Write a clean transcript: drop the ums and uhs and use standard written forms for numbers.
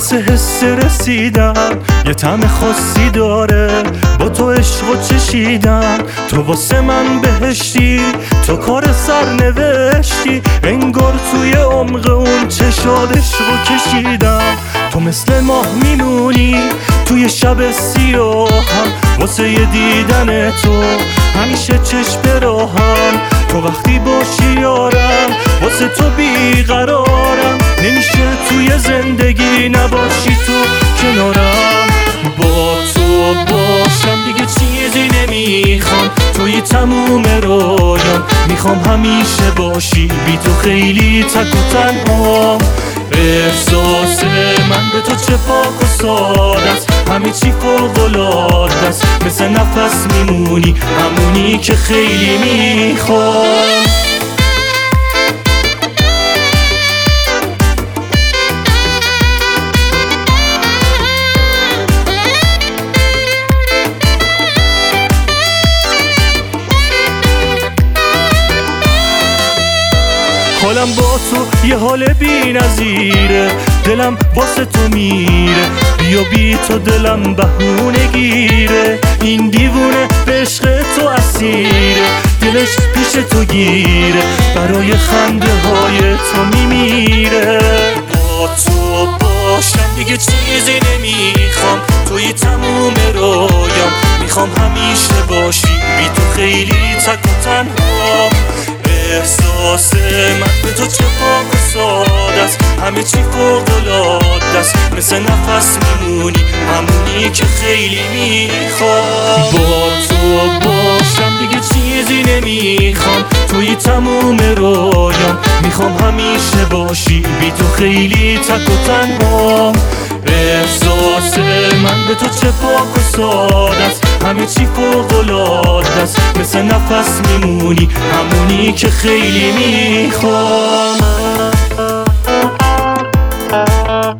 واسه حس رسیدن یه طعم خاصی داره، با تو عشق و چشیدن. تو واسه من بهشتی، تو کار سرنوشتی، انگار توی عمق اون چشات عشق رو کشیدم. تو مثل ماه میمونی توی شب سیاهم، واسه یه دیدن تو همیشه چشم راهم. تو وقتی باشی یارم، واسه تو بیقرارم، نمیشه توی زندگی نباشی تو کنارم. با تو باشم دیگه چیزی نمیخوام، توی تموم رویام میخوام همیشه باشی، بی تو خیلی تک و تنهام. احساس من به تو چه پاک و ساده است، همه چی فوق‌العاده است، مثل نفس میمونی همونی که خیلی میخوام. حالم با تو یه حال بی نظیره، دلم واسه تو میره، بیا بی تو دلم بهونه گیره. این دیوونه به عشق تو اسیره، دلش پیش تو گیره، برای خنده های تو میمیره. با تو باشم دیگه چیزی نمیخوام، توی تموم رویام میخوام همیشه باشی، بی تو خیلی تک و تنهام. احساس من به تو چه پاک و ساده است، همه چی فوق‌العاده است، مثل نفس میمونی همونی که خیلی میخوام. با تو باشم دیگه چیزی نمیخوام، توی تموم رویام میخوام همیشه باشی، بی تو خیلی تک و تنهام. احساس من به تو چه پاک و ساده است، همه چی فوق‌العاده است، مثل نفس میمونی همونی که خیلی میخوام.